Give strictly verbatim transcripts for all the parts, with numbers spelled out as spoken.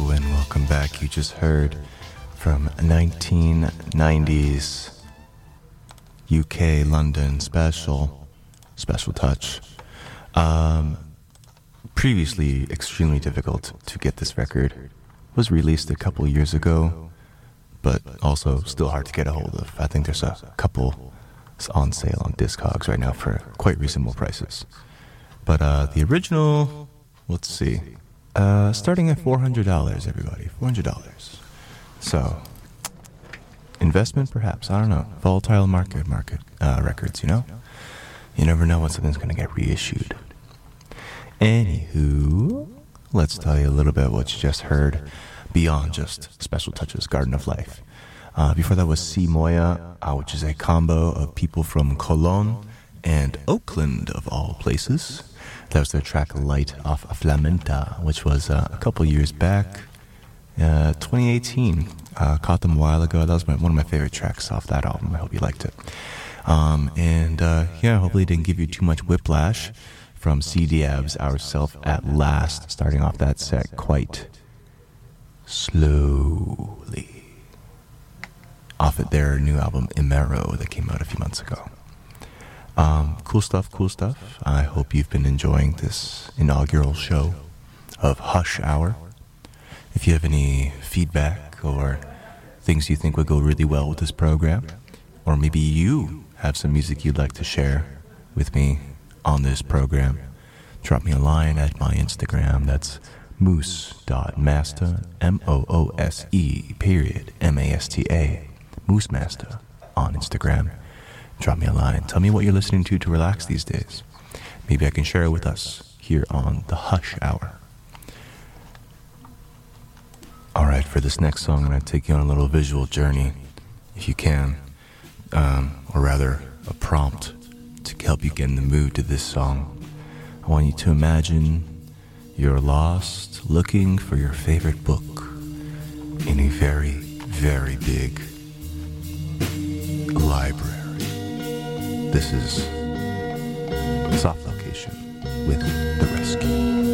Welcome back. You just heard from nineteen nineties U K London special, special touch. Um, previously extremely difficult to get this record. Was released a couple years ago, but also still hard to get a hold of. I think there's a couple on sale on Discogs right now for quite reasonable prices. But uh, the original, let's see. Uh, starting at four hundred dollars, everybody. four hundred dollars. So, investment perhaps, I don't know. Volatile market, market uh, records, you know? You never know when something's going to get reissued. Anywho, let's tell you a little bit what you just heard beyond just Special Touches, Garden of Life. Uh, before that was Si Moya, uh, which is a combo of people from Cologne and Oakland, of all places. That was their track Light off Flamenta, which was uh, a couple years back, uh, twenty eighteen. Uh, caught them a while ago. That was my, one of my favorite tracks off that album. I hope you liked it. Um, and uh, yeah, hopefully it didn't give you too much whiplash from C D Abs, Ourself at Last, starting off that set quite slowly. Off at their new album, Imero, that came out a few months ago. Um, cool stuff, cool stuff. I hope you've been enjoying this inaugural show of Hush Hour. If you have any feedback or things you think would go really well with this program, or maybe you have some music you'd like to share with me on this program, drop me a line at my Instagram. That's moose.masta, M O O S E, period, M A S T A, Moosemaster on Instagram. Drop me a line. Tell me what you're listening to to relax these days. Maybe I can share it with us here on the Hush Hour. Alright, for this next song, I'm going to take you on a little visual journey, if you can. Um, or rather, a prompt to help you get in the mood to this song. I want you to imagine you're lost looking for your favorite book in a very, very big library. This is Soft Location with The Rescue.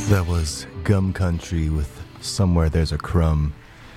That was Gum Country with Somewhere There's a Crumb.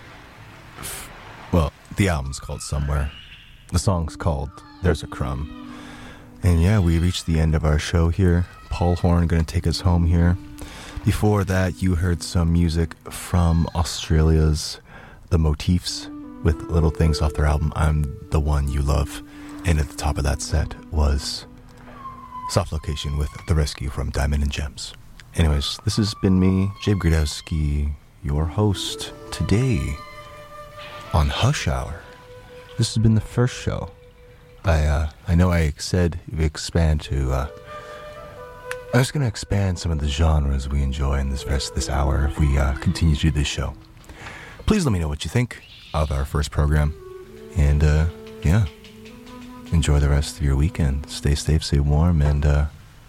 Well, the album's called Somewhere. The song's called There's a Crumb. And yeah, we reached the end of our show here. Paul Horn gonna take us home here. Before that, you heard some music from Australia's The Motifs with Little Things off their album I'm the One You Love. And at the top of that set was Soft Location with The Rescue from Diamond and Gems. Anyways, this has been me, Jabe Grudowski, your host today on Hush Hour. This has been the first show. I uh, I know I said we expand to. Uh, I'm just going to expand some of the genres we enjoy in this rest of this hour if we uh, continue to do this show. Please let me know what you think of our first program, and uh, yeah, enjoy the rest of your weekend. Stay safe, stay warm, and uh,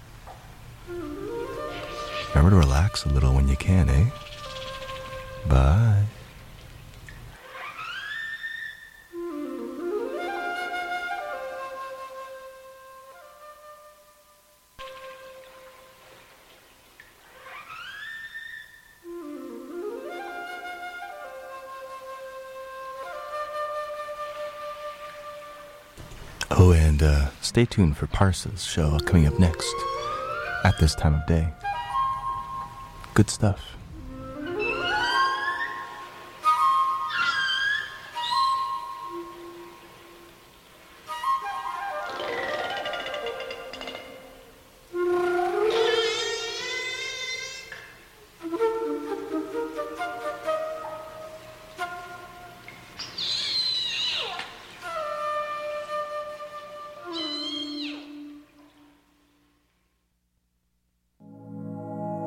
remember to relax a little when you can, eh? Bye. Oh, and uh, stay tuned for Parsa's show coming up next at this time of day. Good stuff.